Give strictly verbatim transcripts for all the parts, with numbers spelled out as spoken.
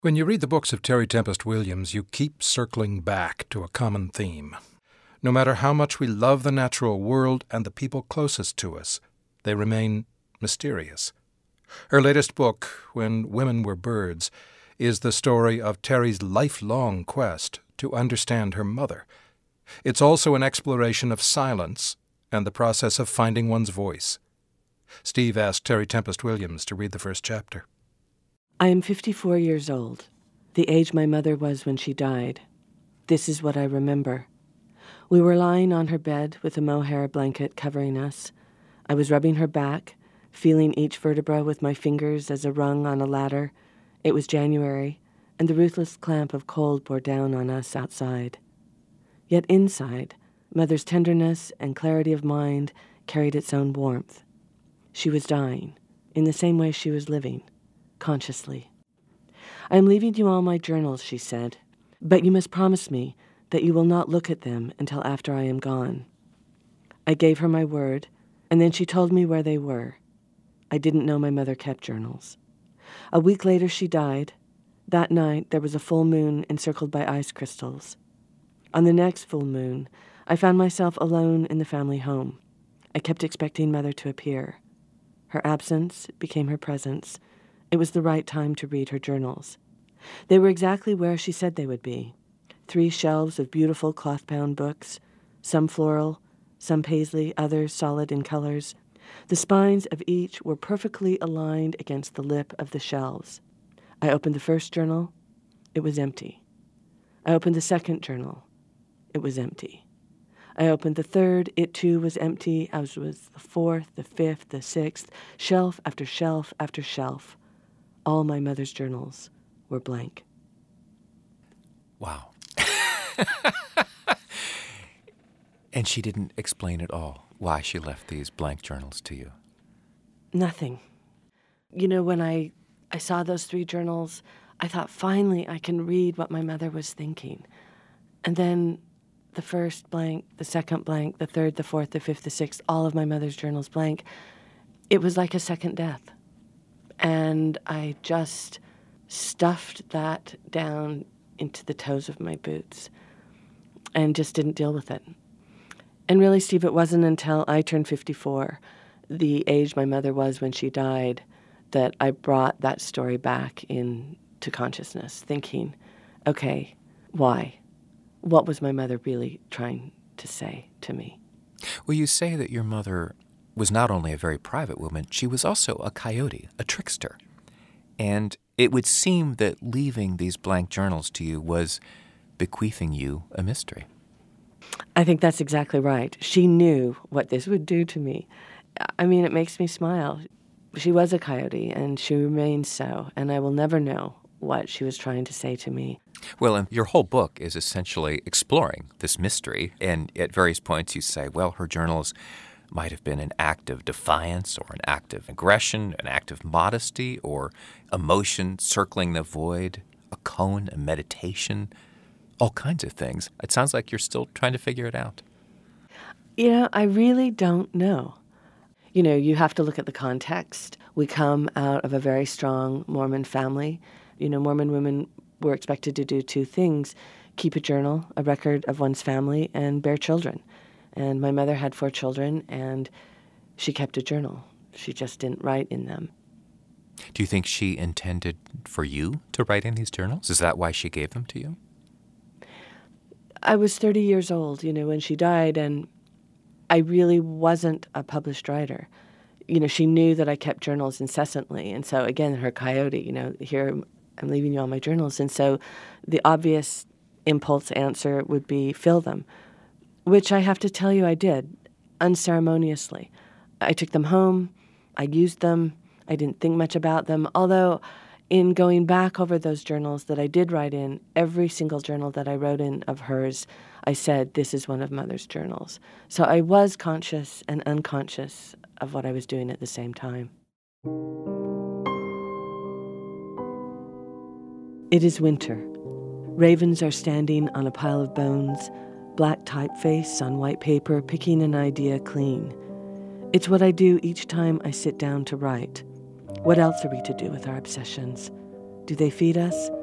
When you read the books of Terry Tempest Williams, you keep circling back to a common theme. No matter how much we love the natural world and the people closest to us, they remain mysterious. Her latest book, When Women Were Birds, is the story of Terry's lifelong quest to understand her mother. It's also an exploration of silence and the process of finding one's voice. Steve asked Terry Tempest Williams to read the first chapter. I am fifty-four years old, the age my mother was when she died. This is what I remember. We were lying on her bed with a mohair blanket covering us. I was rubbing her back, feeling each vertebra with my fingers as a rung on a ladder. It was January, and the ruthless clamp of cold bore down on us outside. Yet inside, Mother's tenderness and clarity of mind carried its own warmth. She was dying, in the same way she was living, consciously. I am leaving you all my journals, she said, but you must promise me that you will not look at them until after I am gone. I gave her my word, and then she told me where they were. I didn't know my mother kept journals. A week later she died. That night there was a full moon encircled by ice crystals. On the next full moon, I found myself alone in the family home. I kept expecting Mother to appear. Her absence became her presence. It was the right time to read her journals. They were exactly where she said they would be. Three shelves of beautiful cloth-bound books, some floral, some paisley, others solid in colors. The spines of each were perfectly aligned against the lip of the shelves. I opened the first journal. It was empty. I opened the second journal. It was empty. I opened the third. It too was empty, as was the fourth, the fifth, the sixth, shelf after shelf after shelf. All my mother's journals were blank. Wow. And she didn't explain at all why she left these blank journals to you? Nothing. You know, when I, I saw those three journals, I thought, finally, I can read what my mother was thinking. And then the first blank, the second blank, the third, the fourth, the fifth, the sixth, all of my mother's journals blank. It was like a second death. And I just stuffed that down into the toes of my boots and just didn't deal with it. And really, Steve, it wasn't until I turned fifty-four, the age my mother was when she died, that I brought that story back into consciousness, thinking, okay, why? What was my mother really trying to say to me? Well, you say that your mother was not only a very private woman, she was also a coyote, a trickster. And it would seem that leaving these blank journals to you was bequeathing you a mystery. I think that's exactly right. She knew what this would do to me. I mean, it makes me smile. She was a coyote, and she remains so, and I will never know what she was trying to say to me. Well, and your whole book is essentially exploring this mystery, and at various points you say, well, her journals might have been an act of defiance or an act of aggression, an act of modesty or emotion circling the void, a koan, a meditation, all kinds of things. It sounds like you're still trying to figure it out. You know, I really don't know. You know, you have to look at the context. We come out of a very strong Mormon family. You know, Mormon women were expected to do two things: keep a journal, a record of one's family, and bear children. And my mother had four children, and she kept a journal. She just didn't write in them. Do you think she intended for you to write in these journals? Is that why she gave them to you? I was thirty years old, you know, when she died, and I really wasn't a published writer. You know, she knew that I kept journals incessantly, and so, again, her coyote, you know, here I'm leaving you all my journals, and so the obvious impulse answer would be fill them. Which I have to tell you I did, unceremoniously. I took them home, I used them, I didn't think much about them, although in going back over those journals that I did write in, every single journal that I wrote in of hers, I said, this is one of Mother's journals. So I was conscious and unconscious of what I was doing at the same time. It is winter. Ravens are standing on a pile of bones, black typeface on white paper, picking an idea clean. It's what I do each time I sit down to write. What else are we to do with our obsessions? Do they feed us?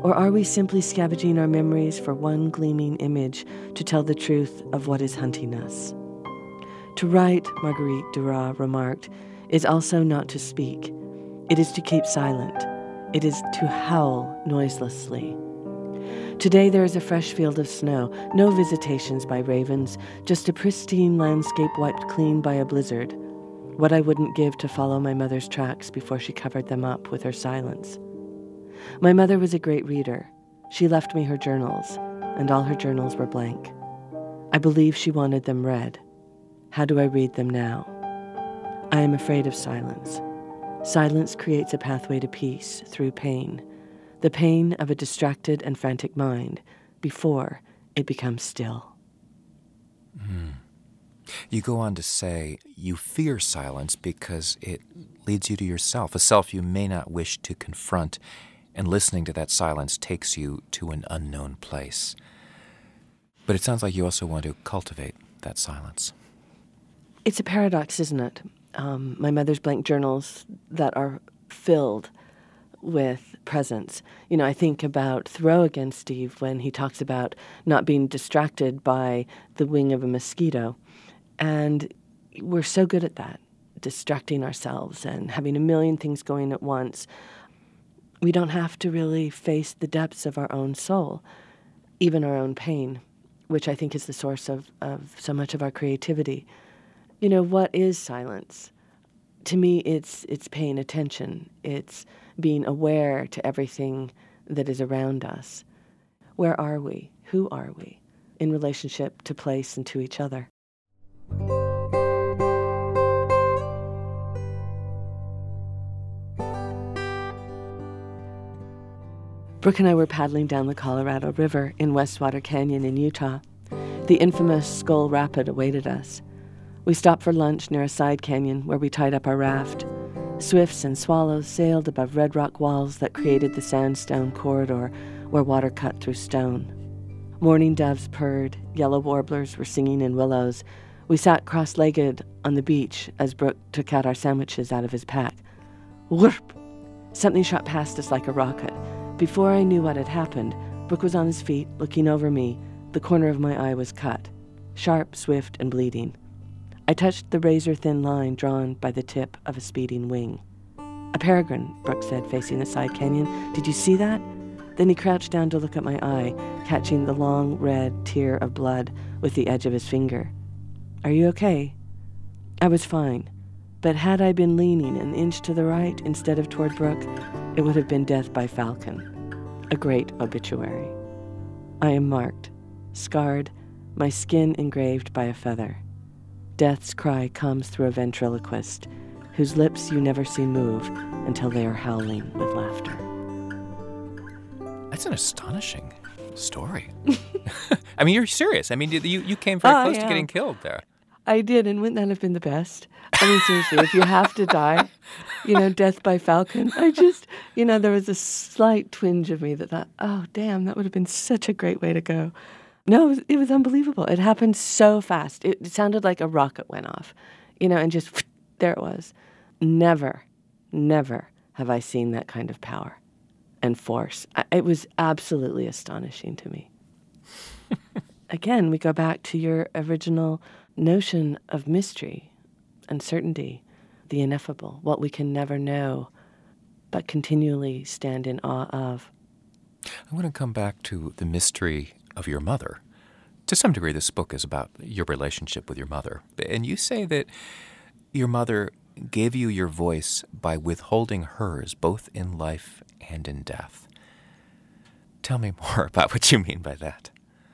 Or are we simply scavenging our memories for one gleaming image to tell the truth of what is hunting us? To write, Marguerite Duras remarked, is also not to speak. It is to keep silent. It is to howl noiselessly. Today there is a fresh field of snow, no visitations by ravens, just a pristine landscape wiped clean by a blizzard. What I wouldn't give to follow my mother's tracks before she covered them up with her silence. My mother was a great reader. She left me her journals, and all her journals were blank. I believe she wanted them read. How do I read them now? I am afraid of silence. Silence creates a pathway to peace through pain, the pain of a distracted and frantic mind before it becomes still. Mm. You go on to say you fear silence because it leads you to yourself, a self you may not wish to confront, and listening to that silence takes you to an unknown place. But it sounds like you also want to cultivate that silence. It's a paradox, isn't it? Um, my mother's blank journals that are filled with presence. You know, I think about Thoreau again, Steve, when he talks about not being distracted by the wing of a mosquito. And we're so good at that, distracting ourselves and having a million things going at once. We don't have to really face the depths of our own soul, even our own pain, which I think is the source of, of so much of our creativity. You know, what is silence? To me, it's it's paying attention. It's being aware to everything that is around us. Where are we? Who are we in relationship to place and to each other? Brooke and I were paddling down the Colorado River in Westwater Canyon in Utah. The infamous Skull Rapid awaited us. We stopped for lunch near a side canyon where we tied up our raft. Swifts and swallows sailed above red rock walls that created the sandstone corridor where water cut through stone. Mourning doves purred, yellow warblers were singing in willows. We sat cross-legged on the beach as Brooke took out our sandwiches out of his pack. Whoop! Something shot past us like a rocket. Before I knew what had happened, Brooke was on his feet, looking over me. The corner of my eye was cut, sharp, swift, and bleeding. I touched the razor-thin line drawn by the tip of a speeding wing. A peregrine, Brooke said, facing the side canyon. Did you see that? Then he crouched down to look at my eye, catching the long, red tear of blood with the edge of his finger. Are you okay? I was fine, but had I been leaning an inch to the right instead of toward Brooke, it would have been death by falcon, a great obituary. I am marked, scarred, my skin engraved by a feather. Death's cry comes through a ventriloquist, whose lips you never see move until they are howling with laughter. That's an astonishing story. I mean, you're serious. I mean, you you came very oh, close yeah. to getting killed there. I did, and wouldn't that have been the best? I mean, seriously, if you have to die, you know, death by falcon, I just, you know, there was a slight twinge of me that thought, oh, damn, that would have been such a great way to go. No, it was, it was unbelievable. It happened so fast. It, it sounded like a rocket went off, you know, and just, there it was. Never, never have I seen that kind of power and force. I, it was absolutely astonishing to me. Again, we go back to your original notion of mystery, uncertainty, the ineffable, what we can never know, but continually stand in awe of. I want to come back to the mystery of your mother. To some degree, this book is about your relationship with your mother. And you say that your mother gave you your voice by withholding hers, both in life and in death. Tell me more about what you mean by that.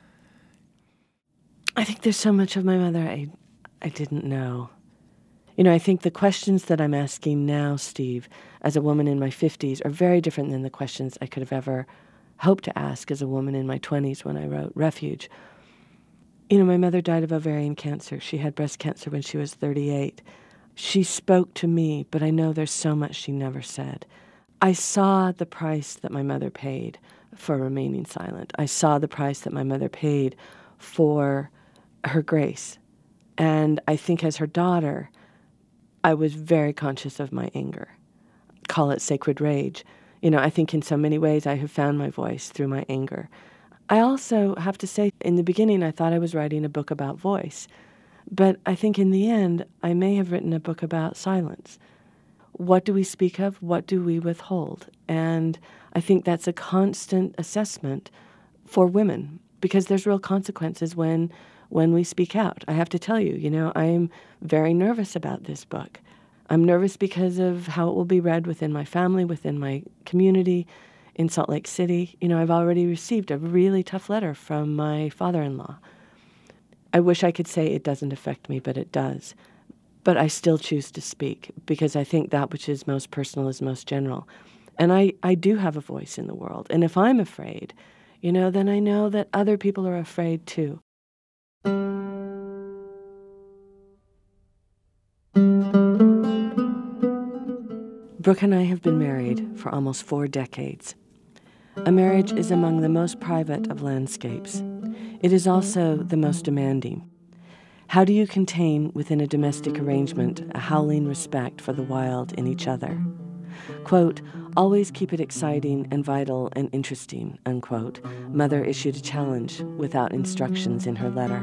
I think there's so much of my mother I, I didn't know. You know, I think the questions that I'm asking now, Steve, as a woman in my fifties, are very different than the questions I could have ever hoped to ask as a woman in my twenties when I wrote Refuge. You know, my mother died of ovarian cancer. She had breast cancer when she was thirty-eight. She spoke to me, but I know there's so much she never said. I saw the price that my mother paid for remaining silent. I saw the price that my mother paid for her grace. And I think as her daughter, I was very conscious of my anger. Call it sacred rage. You know, I think in so many ways I have found my voice through my anger. I also have to say, in the beginning, I thought I was writing a book about voice. But I think in the end, I may have written a book about silence. What do we speak of? What do we withhold? And I think that's a constant assessment for women, because there's real consequences when when we speak out. I have to tell you, you know, I'm very nervous about this book. I'm nervous because of how it will be read within my family, within my community in Salt Lake City. You know, I've already received a really tough letter from my father-in-law. I wish I could say it doesn't affect me, but it does. But I still choose to speak because I think that which is most personal is most general. And I, I do have a voice in the world. And if I'm afraid, you know, then I know that other people are afraid too. Brooke and I have been married for almost four decades. A marriage is among the most private of landscapes. It is also the most demanding. How do you contain within a domestic arrangement a howling respect for the wild in each other? Quote, always keep it exciting and vital and interesting, unquote. Mother issued a challenge without instructions in her letter.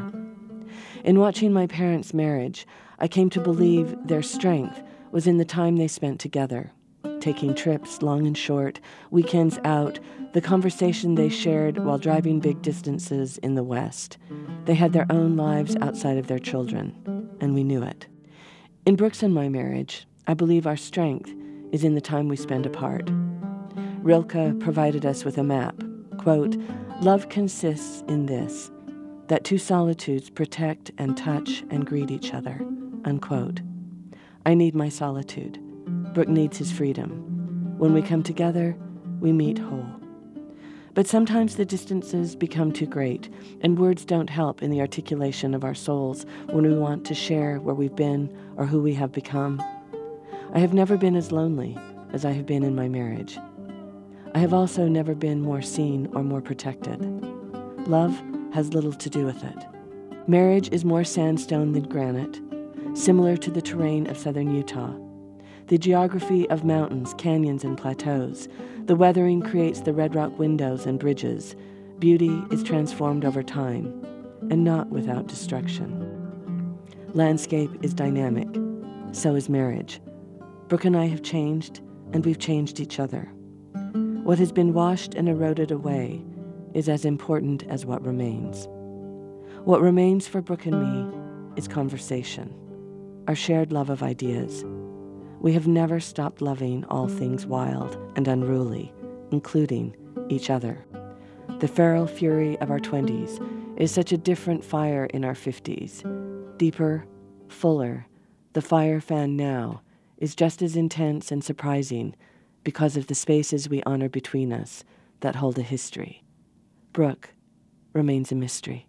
In watching my parents' marriage, I came to believe their strength was in the time they spent together, taking trips, long and short, weekends out, the conversation they shared while driving big distances in the West. They had their own lives outside of their children, and we knew it. In Brooks and my marriage, I believe our strength is in the time we spend apart. Rilke provided us with a map. Quote, love consists in this, that two solitudes protect and touch and greet each other, unquote. I need my solitude. Brooke needs his freedom. When we come together, we meet whole. But sometimes the distances become too great, and words don't help in the articulation of our souls when we want to share where we've been or who we have become. I have never been as lonely as I have been in my marriage. I have also never been more seen or more protected. Love has little to do with it. Marriage is more sandstone than granite, similar to the terrain of southern Utah. The geography of mountains, canyons, and plateaus. The weathering creates the red rock windows and bridges. Beauty is transformed over time, and not without destruction. Landscape is dynamic. So is marriage. Brooke and I have changed, and we've changed each other. What has been washed and eroded away is as important as what remains. What remains for Brooke and me is conversation, our shared love of ideas. We have never stopped loving all things wild and unruly, including each other. The feral fury of our twenties is such a different fire in our fifties. Deeper, fuller, the fire fan now is just as intense and surprising because of the spaces we honor between us that hold a history. Brooke remains a mystery.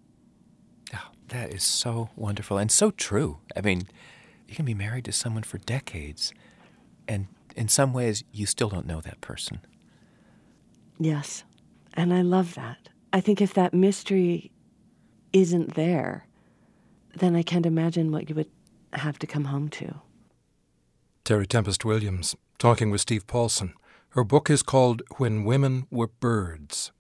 Oh, that is so wonderful and so true. I mean, you can be married to someone for decades, and in some ways, you still don't know that person. Yes, and I love that. I think if that mystery isn't there, then I can't imagine what you would have to come home to. Terry Tempest Williams, talking with Steve Paulson. Her book is called When Women Were Birds.